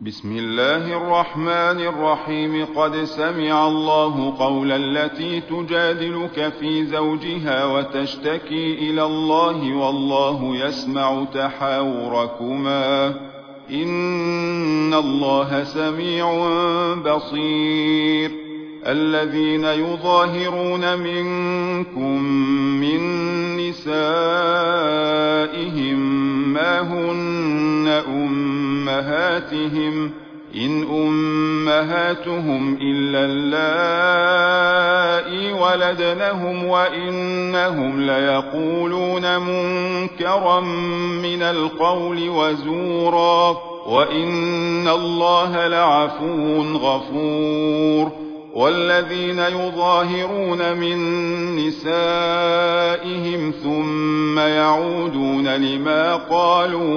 بسم الله الرحمن الرحيم. قد سمع الله قول التي تجادلك في زوجها وتشتكي إلى الله والله يسمع تحاوركما إن الله سميع بصير. الذين يظاهرون منكم من نسائهم ما هن أمهاتهم إن أمهاتهم إلا اللائي ولدنهم وإنهم ليقولون منكرا من القول وزورا وإن الله لعفو غفور. والذين يظاهرون من نسائهم ثم يعودون لما قالوا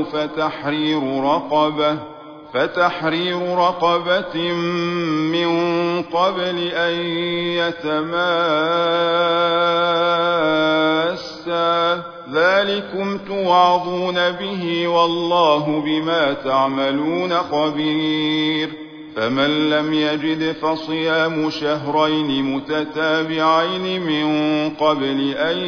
فتحرير رقبة من قبل أن يتماسا ذلكم توعظون به والله بما تعملون خبير. فمن لم يجد فصيام شهرين متتابعين من قبل أن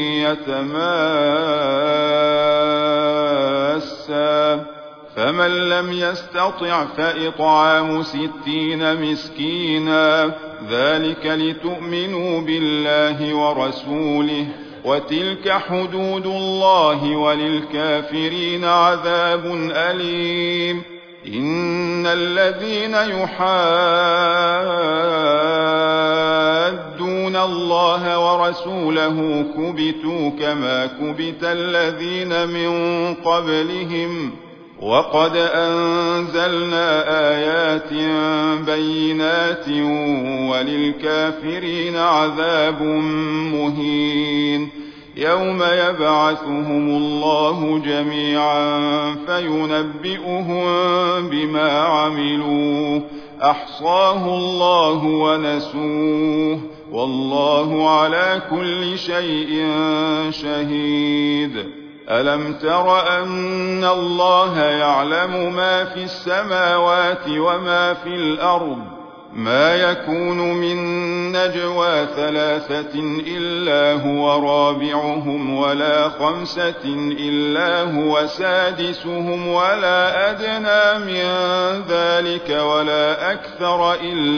يتماسا فمن لم يستطع فإطعام 60 مسكينا ذلك لتؤمنوا بالله ورسوله وتلك حدود الله وللكافرين عذاب أليم. إن الذين يحادون الله ورسوله كبتوا كما كبت الذين من قبلهم وقد أنزلنا آيات بينات وللكافرين عذاب مهين. يوم يبعثهم الله جميعا فينبئهم بما عملوا أحصاه الله ونسوه والله على كل شيء شهيد. ألم تر أن الله يعلم ما في السماوات وما في الأرض ما يكون من نجوى 3 إلا هو رابعهم ولا 5 إلا هو سادسهم ولا أدنى من ذلك ولا أكثر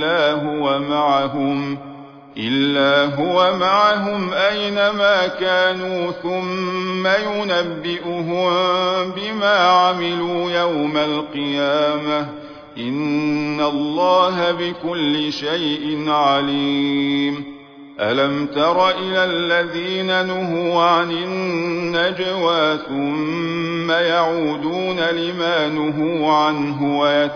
إلا هو معهم أينما كانوا ثم ينبئهم بما عملوا يوم القيامة إن الله بكل شيء عليم. ألم تر إلى الذين نهوا عن النجوى ثم يعودون لما نهوا عنه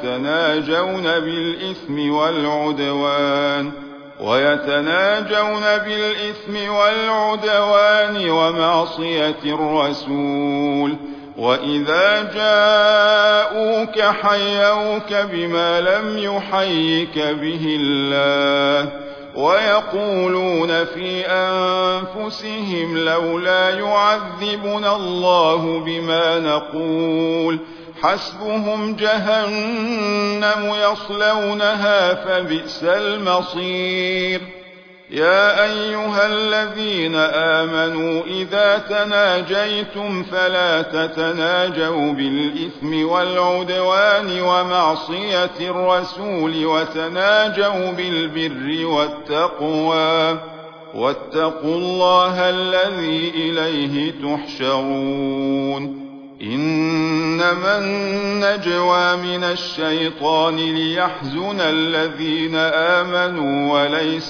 ويتناجون بالإثم والعدوان ومعصية الرسول وإذا جاءوك حيوك بما لم يحيك به الله ويقولون في أنفسهم لولا يعذبنا الله بما نقول حسبهم جهنم يصلونها فبئس المصير. يا أيها الذين آمنوا إذا تناجيتم فلا تتناجوا بالإثم والعدوان ومعصية الرسول وتناجوا بالبر والتقوى واتقوا الله الذي إليه تحشرون. إنما النجوى من الشيطان ليحزن الذين آمنوا وليس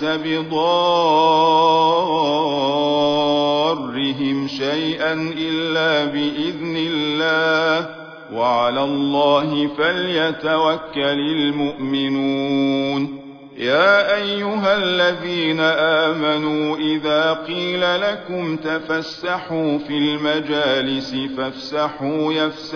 بضارهم شيئا إلا بإذن الله وعلى الله فليتوكل المؤمنون. يا أيها الذين آمنوا إذا قيل لكم تفسحوا في المجالس فافسحوا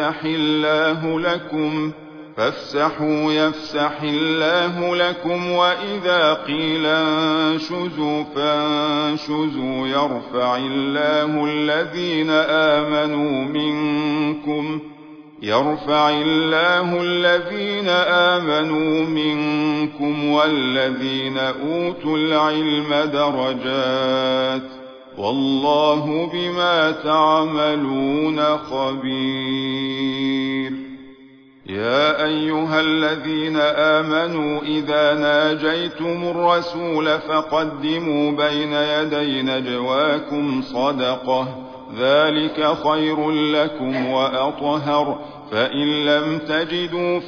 يفسح الله لكم وإذا قيل انشزوا فانشزوا يرفع الله الذين آمنوا منكم يرفع الله الذين آمنوا منكم والذين أوتوا العلم درجات والله بما تعملون خبير. يا أيها الذين آمنوا إذا ناجيتم الرسول فقدموا بين يدي نجواكم صدقة ذلك خير لكم وأطهر فإن لم تجدوا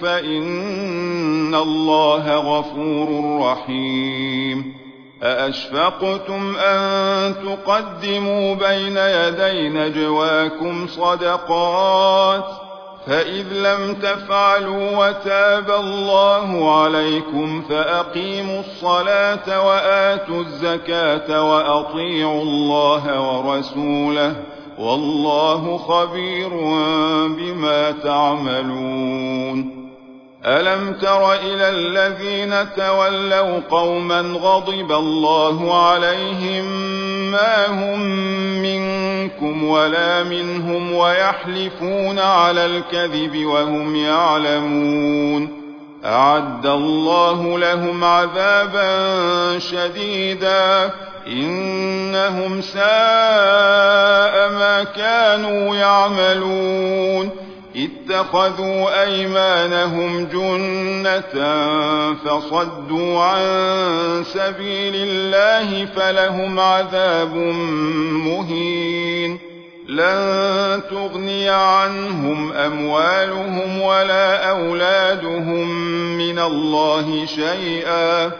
فإن الله غفور رحيم. أأشفقتم أن تقدموا بين يدي نجواكم صدقات فإذ لم تفعلوا وتاب الله عليكم فأقيموا الصلاة وآتوا الزكاة وأطيعوا الله ورسوله والله خبير بما تعملون. ألم تر إلى الذين تولوا قوما غضب الله عليهم ما هم منكم ولا منهم ويحلفون على الكذب وهم يعلمون أعد الله لهم عذابا شديدا إنهم ساء ما كانوا يعملون اتخذوا أيمانهم جنة فصدوا عن سبيل الله فلهم عذاب مهين لن تغني عنهم أموالهم ولا أولادهم من الله شيئا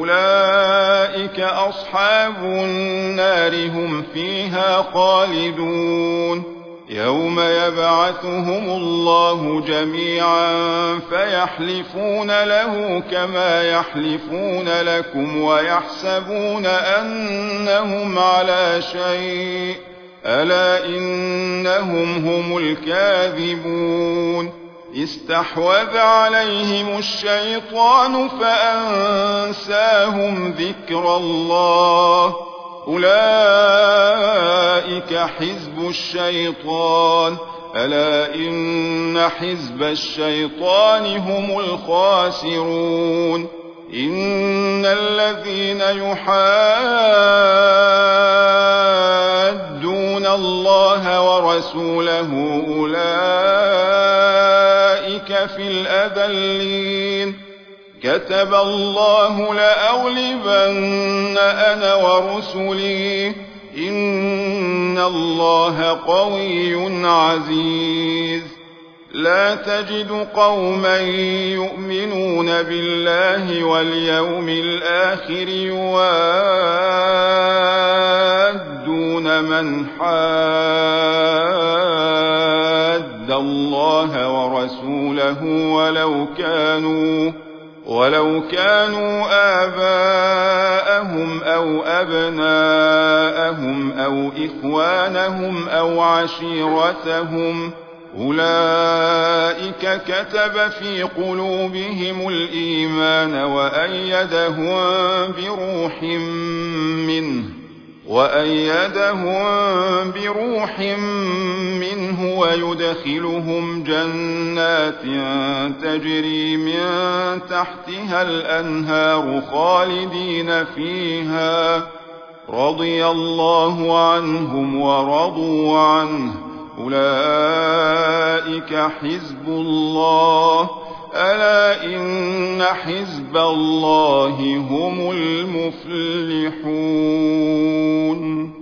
أولئك أصحاب النار هم فيها خالدون. يوم يبعثهم الله جميعا فيحلفون له كما يحلفون لكم ويحسبون أنهم على شيء ألا إنهم هم الكاذبون. استحوذ عليهم الشيطان فأنساهم ذكر الله أولئك حزب الشيطان ألا إن حزب الشيطان هم الخاسرون. إن الذين يحادون الله ورسوله أولئك في الأذلين كتب الله لأغلبن أنا ورسلي إن الله قوي عزيز. لا تجد قوما يؤمنون بالله واليوم الآخر يوادون من حاد الله ورسوله ولو كانوا آباءهم أو أبناءهم أو إخوانهم أو عشيرتهم أولئك كتب في قلوبهم الإيمان وأيدهم بروح منه ويدخلهم جنات تجري من تحتها الأنهار خالدين فيها رضي الله عنهم ورضوا عنه أولئك حزب الله ألا إن حزب الله هم المفلحون.